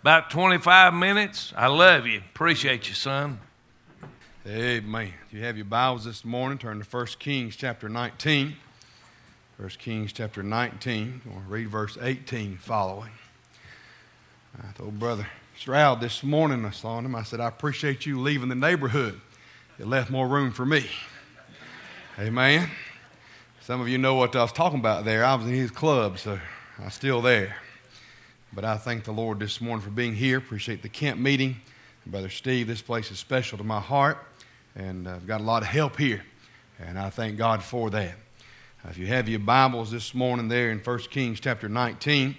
about 25 minutes. I love you. Appreciate you, son. Amen. If you have your Bibles this morning, turn to 1 Kings chapter 19. 1 Kings chapter 19. We'll read verse 18 following. I told Brother Stroud this morning, I saw him, I said, I appreciate you leaving the neighborhood. It left more room for me. Amen. Some of you know what I was talking about there. I was in his club, so I'm still there. But I thank the Lord this morning for being here. Appreciate the camp meeting. Brother Steve, this place is special to my heart, and I've got a lot of help here, and I thank God for that. If you have your Bibles this morning there in 1 Kings chapter 19,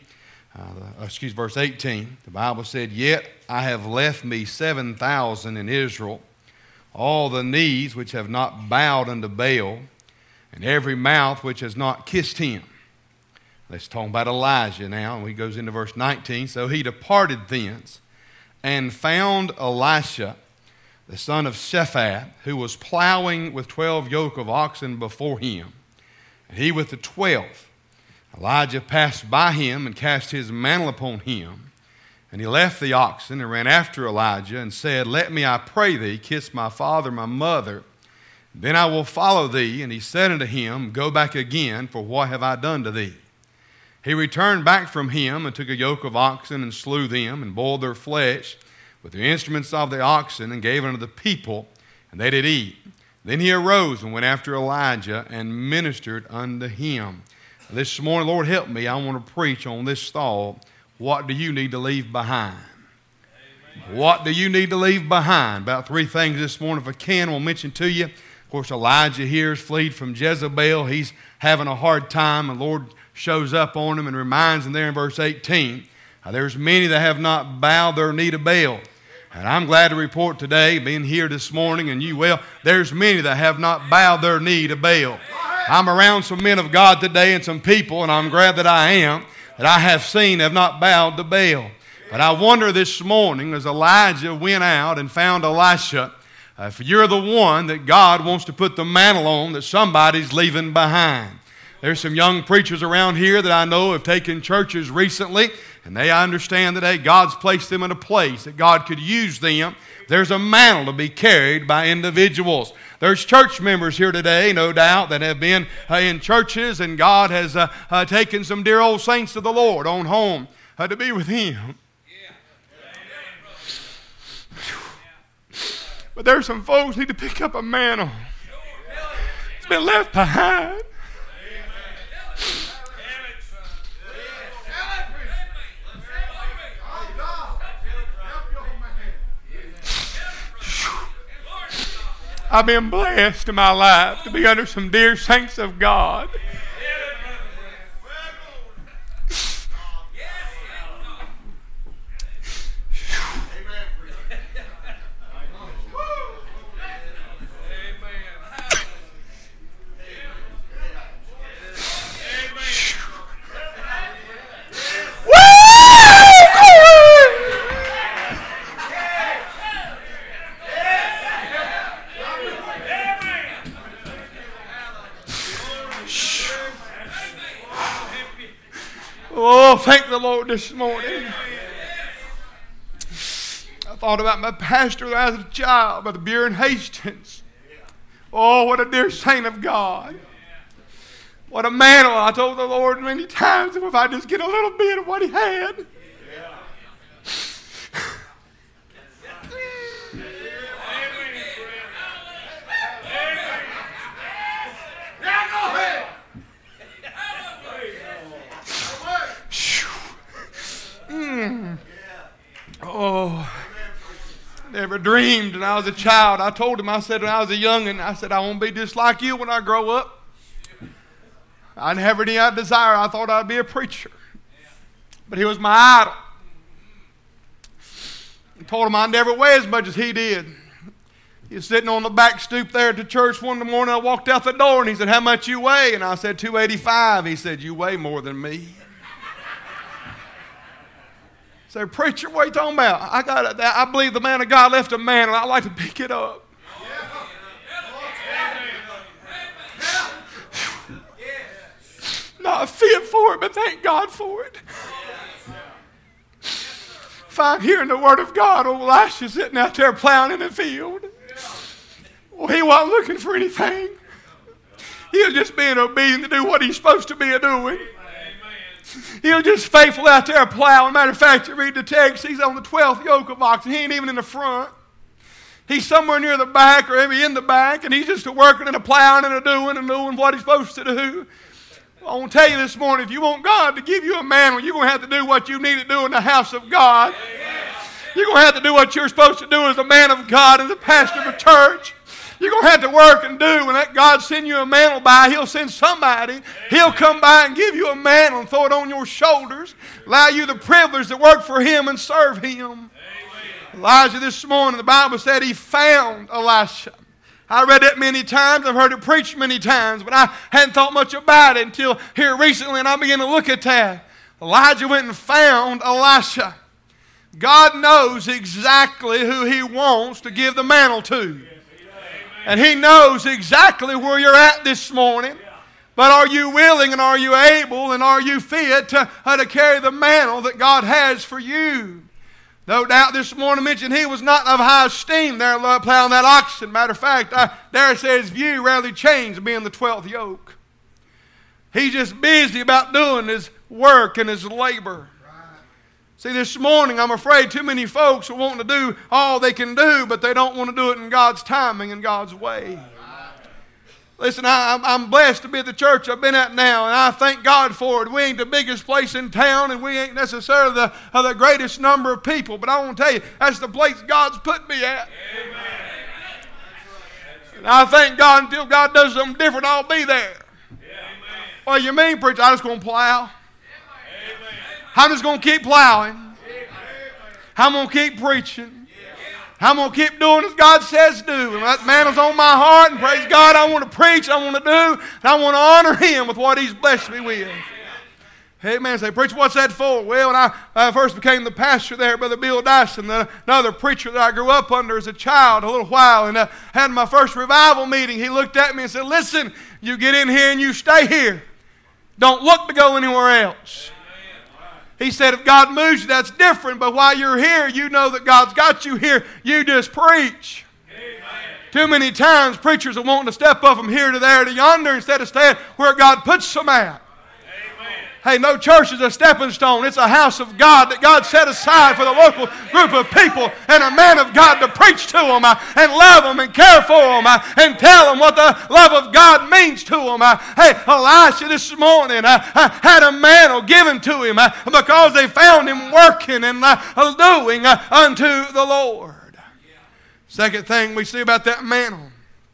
verse 18, the Bible said, Yet I have left me 7,000 in Israel, all the knees which have not bowed unto Baal, and every mouth which has not kissed him. Let's talk about Elijah now, and he goes into verse 19. So he departed thence, and found Elisha, the son of Shaphat, who was plowing with 12 yoke of oxen before him, and he with the 12. Elijah passed by him and cast his mantle upon him. And he left the oxen and ran after Elijah and said, Let me, I pray thee, kiss my father, my mother, then I will follow thee. And he said unto him, Go back again, for what have I done to thee? He returned back from him and took a yoke of oxen and slew them and boiled their flesh with the instruments of the oxen and gave it unto the people, and they did eat. Then he arose and went after Elijah and ministered unto him. This morning, Lord, help me. I want to preach on this thought. What do you need to leave behind? Amen. What do you need to leave behind? About 3 things this morning, if I can, we'll mention to you. Of course, Elijah here is fled from Jezebel. He's having a hard time. The Lord shows up on him and reminds him there in verse 18, there's many that have not bowed their knee to Baal. And I'm glad to report today, being here this morning, and you will, there's many that have not bowed their knee to Baal. I'm around some men of God today and some people, and I'm glad that I am, that I have seen have not bowed to Baal. But I wonder this morning, as Elijah went out and found Elisha, if you're the one that God wants to put the mantle on that somebody's leaving behind. There's some young preachers around here that I know have taken churches recently, and I understand that, hey, God's placed them in a place that God could use them. There's a mantle to be carried by individuals. There's church members here today, no doubt, that have been in churches, and God has taken some dear old saints to the Lord on home to be with Him. But there's some folks need to pick up a mantle. It's been left behind. I've been blessed in my life to be under some dear saints of God. Oh, thank the Lord this morning. I thought about my pastor as a child, Brother Buren Hastings. Oh, what a dear saint of God. What a mantle. I told the Lord many times, if I just get a little bit of what he had. Oh, never dreamed when I was a child. I told him, I said when I was a youngin', I said I want to be just like you when I grow up. I never had any desire. I thought I'd be a preacher. But he was my idol. I told him I'd never weigh as much as he did. He was sitting on the back stoop there at the church one morning. I walked out the door and he said, how much you weigh? And I said, 285. He said, you weigh more than me. I said, preacher, what are you talking about? I believe the man of God left a man and I'd like to pick it up. Not fit for it, but thank God for it. find hearing the word of God. Old Elisha sitting out there plowing in the field. Well, he wasn't looking for anything. He was just being obedient to do what he's supposed to be doing. He was just faithful out there plowing. Matter of fact, you read the text, he's on the 12th yoke of oxen. He ain't even in the front. He's somewhere near the back or maybe in the back, and he's just working and a plowing and a doing what he's supposed to do. I want to tell you this morning, if you want God to give you a mantle, you're going to have to do what you need to do in the house of God. You're going to have to do what you're supposed to do as a man of God, as a pastor of a church. You're going to have to work and do. When that God send you a mantle by, He'll send somebody. He'll come by and give you a mantle and throw it on your shoulders. Allow you the privilege to work for Him and serve Him. Elijah this morning, the Bible said he found Elisha. I read that many times. I've heard it preached many times, but I hadn't thought much about it until here recently, and I began to look at that. Elijah went and found Elisha. God knows exactly who He wants to give the mantle to. And He knows exactly where you're at this morning. But are you willing and are you able and are you fit to carry the mantle that God has for you? No doubt this morning I mentioned he was not of high esteem there plowing that oxen. Matter of fact, there it says view rarely changed being the 12th yoke. He's just busy about doing his work and his labor. See, this morning I'm afraid too many folks are wanting to do all they can do, but they don't want to do it in God's timing and God's way. Listen, I'm blessed to be at the church I've been at now, and I thank God for it. We ain't the biggest place in town, and we ain't necessarily the greatest number of people, but I want to tell you, that's the place God's put me at. Amen. And I thank God until God does something different, I'll be there. Amen. Well, you mean, preacher, I'm just going to plow? Amen. I'm just going to keep plowing. Amen. I'm going to keep preaching. I'm going to keep doing as God says do. And that mantle's on my heart, and praise God, I want to preach, I want to do, and I want to honor Him with what He's blessed me with. Hey, man, say, preacher, what's that for? Well, when I first became the pastor there, Brother Bill Dyson, another preacher that I grew up under as a child a little while, and had my first revival meeting, he looked at me and said, listen, you get in here and you stay here. Don't look to go anywhere else. He said, if God moves you, that's different. But while you're here, you know that God's got you here. You just preach. Amen. Too many times, preachers are wanting to step up from here to there to yonder instead of staying where God puts them at. Hey, no church is a stepping stone. It's a house of God that God set aside for the local group of people and a man of God to preach to them and love them and care for them and tell them what the love of God means to them. Hey, Elisha this morning had a mantle given to him because they found him working and doing unto the Lord. Second thing we see about that mantle.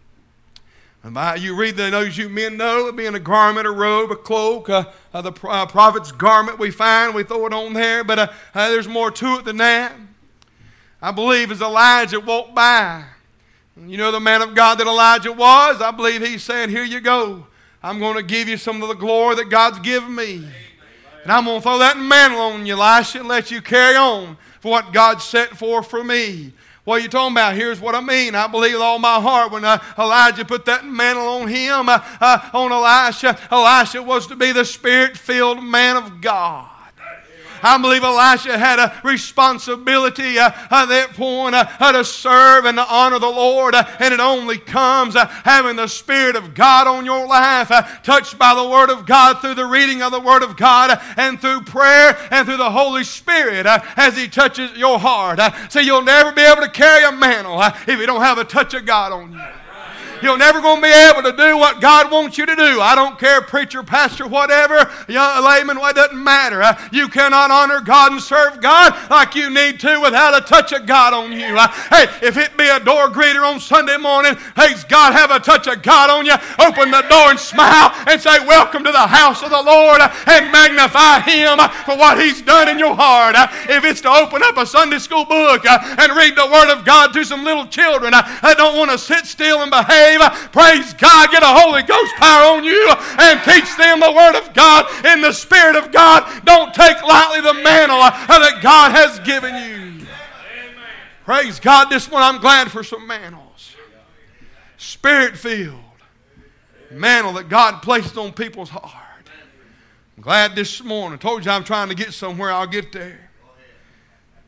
You read those you men know, it being a garment, a robe, a cloak, the prophet's garment we find, we throw it on there, but there's more to it than that. I believe as Elijah walked by, you know the man of God that Elijah was, I believe he's saying, here you go. I'm going to give you some of the glory that God's given me. And I'm going to throw that mantle on you, Elisha, and let you carry on for what God set forth for me. What are you talking about? Here's what I mean. I believe with all my heart when Elijah put that mantle on him, on Elisha was to be the Spirit-filled man of God. I believe Elisha had a responsibility at that point to serve and to honor the Lord. And it only comes having the Spirit of God on your life, touched by the Word of God through the reading of the Word of God and through prayer and through the Holy Spirit as He touches your heart. So you'll never be able to carry a mantle if you don't have a touch of God on you. You're never going to be able to do what God wants you to do. I don't care, preacher, pastor, whatever, young layman, it doesn't matter. You cannot honor God and serve God like you need to without a touch of God on you. Hey, if it be a door greeter on Sunday morning, hey, God have a touch of God on you. Open the door and smile and say, welcome to the house of the Lord, and magnify Him for what He's done in your heart. If it's to open up a Sunday school book and read the Word of God to some little children that don't want to sit still and behave, praise God, get a Holy Ghost power on you and teach them the Word of God in the Spirit of God. Don't take lightly the mantle that God has given you. Amen. Praise God, this one I'm glad for some mantles. Spirit-filled mantle that God places on people's heart. I'm glad this morning. I told you I'm trying to get somewhere, I'll get there.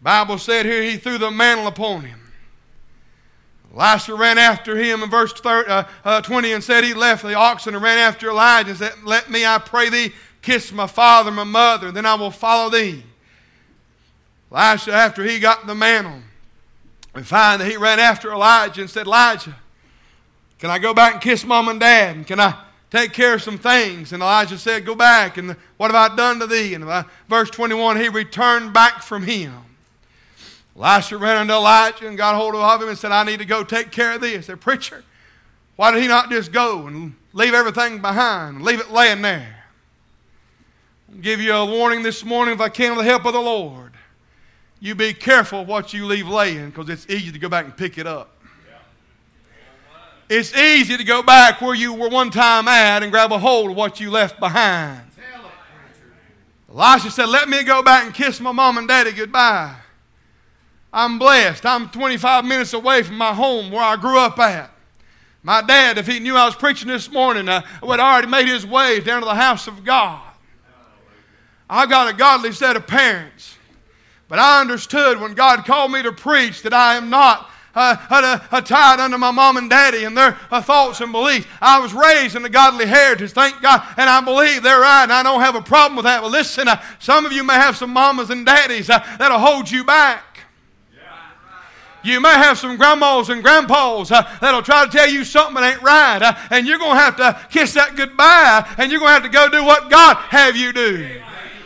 Bible said here he threw the mantle upon him. Elisha ran after him in verse 20 and said he left the oxen and ran after Elijah and said, let me, I pray thee, kiss my father and my mother, then I will follow thee. Elisha, after he got the mantle, we find that he ran after Elijah and said, Elijah, can I go back and kiss mom and dad? And can I take care of some things? And Elijah said, go back. And what have I done to thee? And verse 21, he returned back from him. Elisha ran unto Elijah and got hold of him and said, I need to go take care of this. I said, preacher, why did he not just go and leave everything behind and leave it laying there? I'll give you a warning this morning, if I can, with the help of the Lord. You be careful what you leave laying, because it's easy to go back and pick it up. It's easy to go back where you were one time at and grab a hold of what you left behind. Elisha said, let me go back and kiss my mom and daddy goodbye. I'm blessed. I'm 25 minutes away from my home where I grew up at. My dad, if he knew I was preaching this morning, would already made his way down to the house of God. I've got a godly set of parents. But I understood when God called me to preach that I am not tied under my mom and daddy and their thoughts and beliefs. I was raised in a godly heritage, thank God, and I believe they're right, and I don't have a problem with that. But listen, some of you may have some mamas and daddies that'll hold you back. You may have some grandmas and grandpas that'll try to tell you something that ain't right, and you're going to have to kiss that goodbye, and you're going to have to go do what God have you do.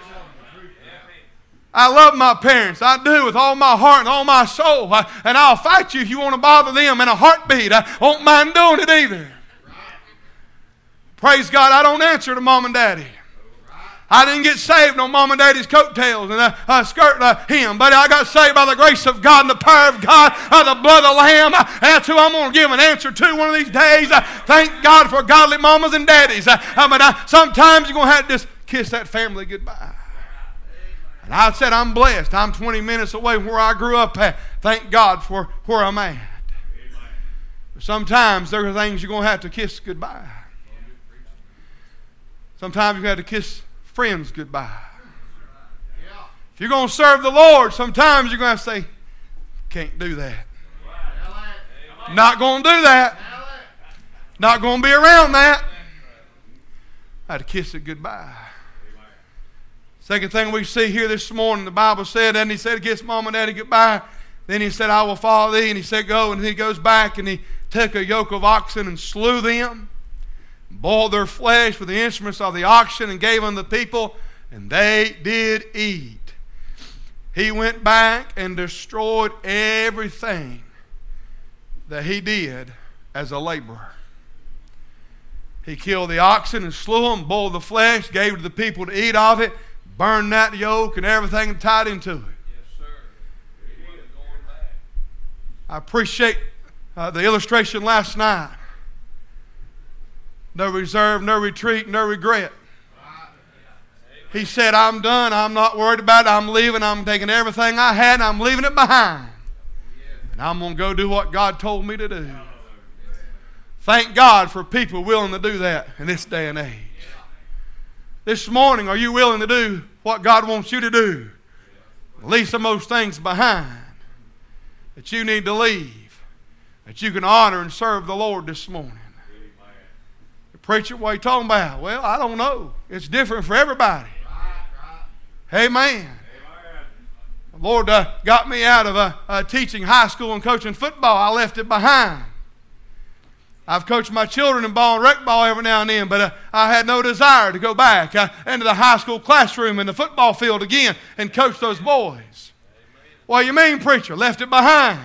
I love my parents. I do with all my heart and all my soul. And I'll fight you if you want to bother them in a heartbeat. I won't mind doing it either. Praise God, I don't answer to mom and daddy. I didn't get saved on mom and daddy's coattails and skirt him. But I got saved by the grace of God and the power of God, the blood of the Lamb. And that's who I'm going to give an answer to one of these days. Thank God for godly mamas and daddies. But sometimes you're going to have to just kiss that family goodbye. And I said, I'm blessed. I'm 20 minutes away from where I grew up at. Thank God for where I'm at. But sometimes there are things you're going to have to kiss goodbye. Sometimes you have to kiss friends goodbye. If you're going to serve the Lord, sometimes you're going to have to say, can't do that. Not going to do that. Not going to be around that. I had to kiss it goodbye. Second thing we see here this morning, the Bible said, and he said, kiss mom and daddy goodbye. Then he said, I will follow thee. And he said, go. And he goes back and he took a yoke of oxen and slew them, boiled their flesh with the instruments of the oxen, and gave unto the people, and they did eat. He went back and destroyed everything that he did as a laborer. He killed the oxen and slew them, boiled the flesh, gave it to the people to eat of it, burned that yoke and everything and tied into it. Yes, sir. I appreciate the illustration last night. No reserve, no retreat, no regret. He said, I'm done. I'm not worried about it. I'm leaving. I'm taking everything I had and I'm leaving it behind. And I'm going to go do what God told me to do. Thank God for people willing to do that in this day and age. This morning, are you willing to do what God wants you to do? Leave some of those things behind that you need to leave, that you can honor and serve the Lord this morning. The preacher, what are you talking about? Well, I don't know. It's different for everybody. Amen. The Lord got me out of teaching high school and coaching football. I left it behind. I've coached my children in ball and rec ball every now and then, but I had no desire to go back into the high school classroom and the football field again and coach those boys. What do you mean, preacher? Left it behind.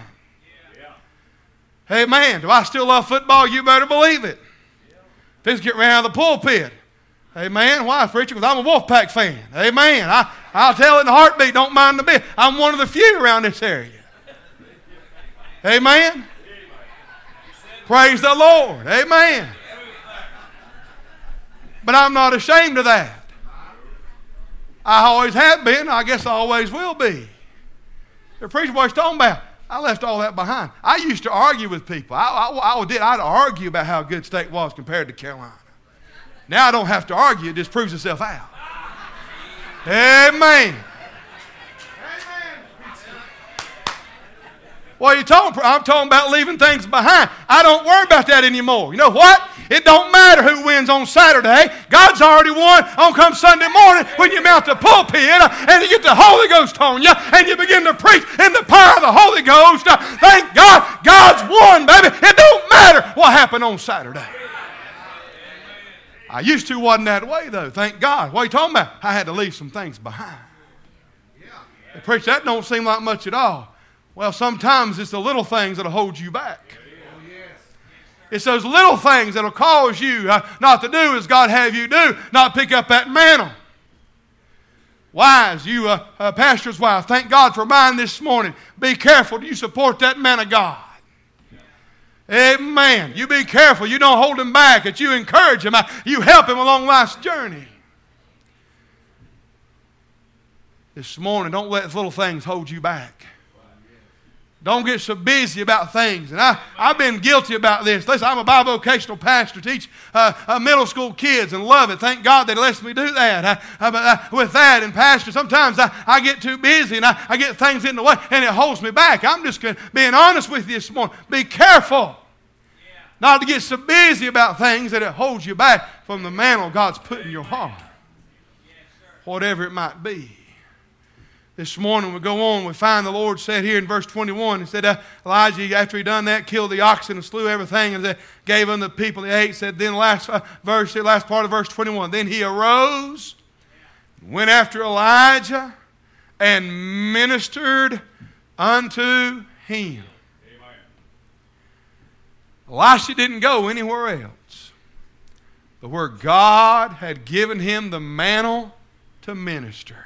Amen. Do I still love football? You better believe it. Things get ran out of the pulpit. Amen. Why, preacher? Because I'm a Wolfpack fan. Amen. I'll tell it in a heartbeat. Don't mind a bit. I'm one of the few around this area. Amen. Praise the Lord. Amen. But I'm not ashamed of that. I always have been. I guess I always will be. The preacher boy's talking about, I left all that behind. I used to argue with people. I'd argue about how good State was compared to Carolina. Now I don't have to argue. It just proves itself out. Amen. What are you talking about? I'm talking about leaving things behind. I don't worry about that anymore. You know what? It don't matter who wins on Saturday. God's already won on come Sunday morning when you mount the pulpit and you get the Holy Ghost on you and you begin to preach in the power of the Holy Ghost. Thank God, God's won, baby. It don't matter what happened on Saturday. I used to wasn't that way, though. Thank God. What are you talking about? I had to leave some things behind. Preacher, that don't seem like much at all. Well, sometimes it's the little things that'll hold you back. It's those little things that'll cause you not to do as God have you do, not pick up that mantle. Wives, you pastor's wife, thank God for mine this morning. Be careful. Do you support that man of God? Amen. You be careful. You don't hold him back. That you encourage him. You help him along life's journey. This morning, don't let little things hold you back. Don't get so busy about things. And I've been guilty about this. Listen, I'm a bivocational pastor, teach middle school kids and love it. Thank God that He lets me do that. With that and pastor, sometimes I get too busy and I get things in the way and it holds me back. I'm just being honest with you this morning. Be careful not to get so busy about things that it holds you back from the mantle God's put in your heart. Whatever it might be. This morning we go on, we find the Lord said here in verse 21, He said, Elijah, after he done that, killed the oxen and slew everything and gave unto the people they ate. Said, then last part of verse 21, then he arose, went after Elijah, and ministered unto him. Amen. Elisha didn't go anywhere else, but where God had given him the mantle to minister.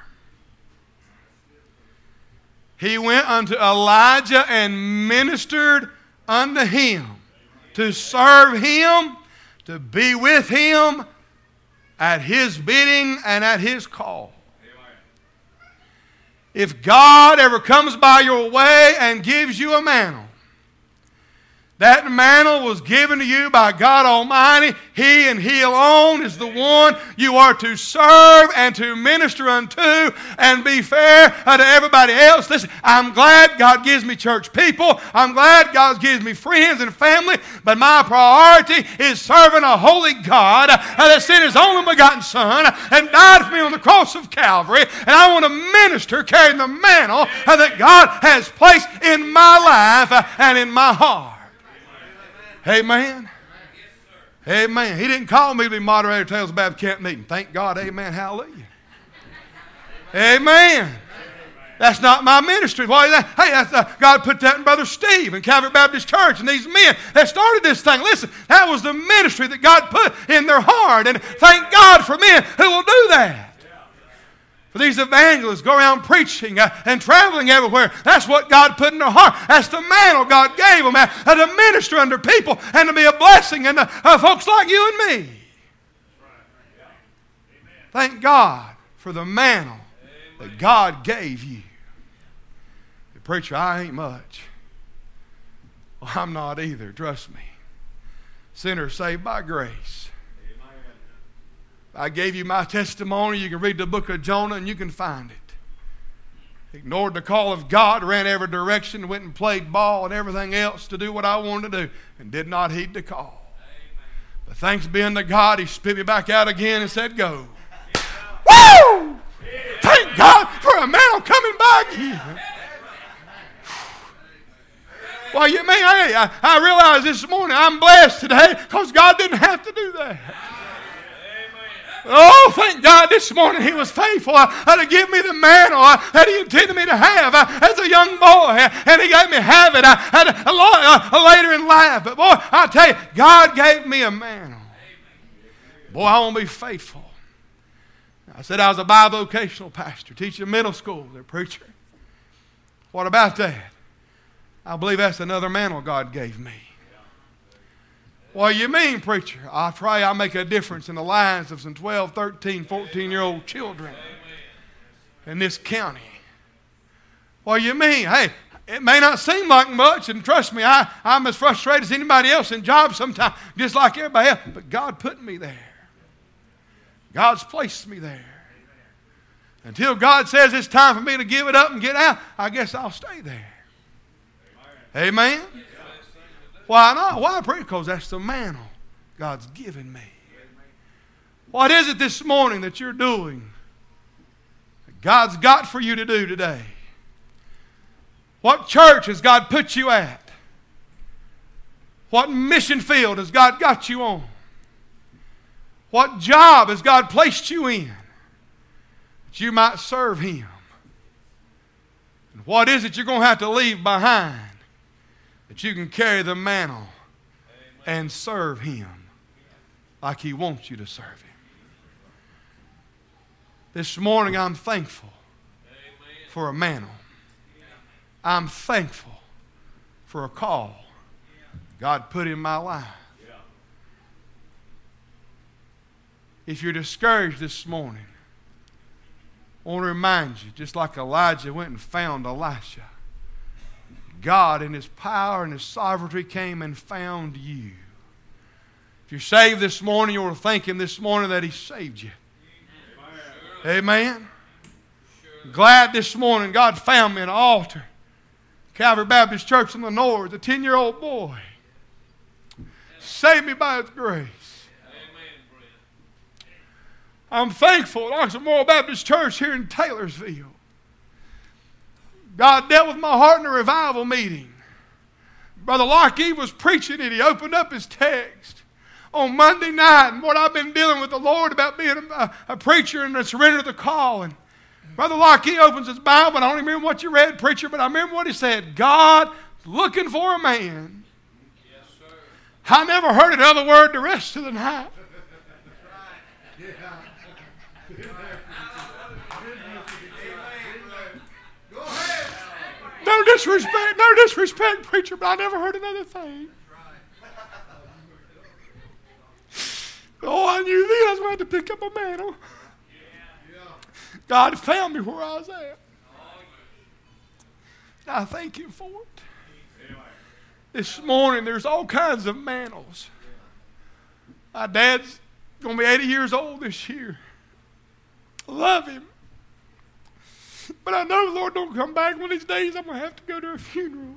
He went unto Elijah and ministered unto him to serve him, to be with him at his bidding and at his call. If God ever comes by your way and gives you a mantle, that mantle was given to you by God Almighty. He and He alone is the one you are to serve and to minister unto and be fair to everybody else. Listen, I'm glad God gives me church people. I'm glad God gives me friends and family. But my priority is serving a holy God that sent His only begotten Son and died for me on the cross of Calvary. And I want to minister carrying the mantle that God has placed in my life and in my heart. Amen. Amen. He didn't call me to be moderator of Tales of Baptist Camp Meeting. Thank God. Amen. Hallelujah. Amen. That's not my ministry. Why is that? Hey, God put that in Brother Steve and Calvary Baptist Church and these men that started this thing. Listen, that was the ministry that God put in their heart. And thank God for men who will do that. For these evangelists go around preaching and traveling everywhere. That's what God put in their heart. That's the mantle God gave them to minister under people and to be a blessing and folks like you and me. Thank God for the mantle that God gave you. Preacher, I ain't much. Well, I'm not either, trust me. Sinners saved by grace. I gave you my testimony. You can read the book of Jonah and you can find it. Ignored the call of God, ran every direction, went and played ball and everything else to do what I wanted to do, and did not heed the call. Amen. But thanks be unto God, He spit me back out again and said, go. Woo! Thank God for a mantle coming back here. Well, you mean, hey, I realize this morning I'm blessed today because God didn't have to do that. Oh, thank God this morning He was faithful to give me the mantle that He intended me to have as a young boy. And He let me have it later in life. But boy, I tell you, God gave me a mantle. Boy, I want to be faithful. I said I was a bivocational pastor, teaching middle school, a preacher. What about that? I believe that's another mantle God gave me. What do you mean, preacher? I pray I make a difference in the lives of some 12, 13, 14-year-old children in this county. What do you mean? Hey, it may not seem like much, and trust me, I'm as frustrated as anybody else in jobs sometimes, just like everybody else, but God put me there. God's placed me there. Until God says it's time for me to give it up and get out, I guess I'll stay there. Amen? Why not? Why pray? Because that's the mantle God's given me. What is it this morning that you're doing that God's got for you to do today? What church has God put you at? What mission field has God got you on? What job has God placed you in that you might serve Him? And what is it you're going to have to leave behind that you can carry the mantle and serve Him like He wants you to serve Him? This morning I'm thankful for a mantle. I'm thankful for a call God put in my life. If you're discouraged this morning, I want to remind you, just like Elijah went and found Elisha, God in His power and His sovereignty came and found you. If you're saved this morning, you want to thank Him this morning that He saved you. Amen. Glad this morning God found me at an altar. Calvary Baptist Church in the North, a 10-year-old boy. Saved me by His grace. I'm thankful at Oxford Memorial Baptist Church here in Taylorsville. God dealt with my heart in a revival meeting. Brother Lockheed was preaching and he opened up his text on Monday night and what I've been dealing with the Lord about being a preacher and to surrender the call. And Brother Lockheed opens his Bible, and I don't even remember what you read, preacher, but I remember what he said. God looking for a man. Yes, sir. I never heard another word the rest of the night. No disrespect, preacher, but I never heard another thing. Oh, I knew then I was going to have to pick up a mantle. God found me where I was at. I thank Him for it. This morning, there's all kinds of mantles. My dad's going to be 80 years old this year. I love him. But I know the Lord don't come back one of these days. I'm going to have to go to a funeral.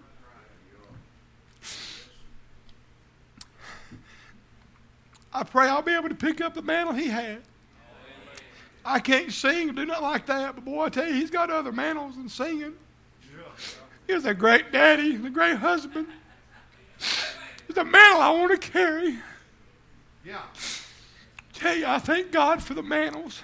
I pray I'll be able to pick up the mantle he had. I can't sing or do nothing like that, but boy, I tell you, he's got other mantles than singing. He was a great daddy and a great husband. It's a mantle I want to carry. Yeah. Tell you, I thank God for the mantles.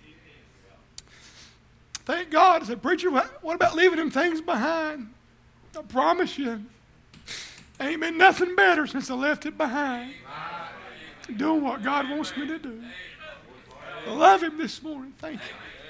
Thank God. I said, preacher, what about leaving them things behind? I promise you, ain't been nothing better since I left it behind. Doing what God wants me to do. I love Him this morning. Thank you.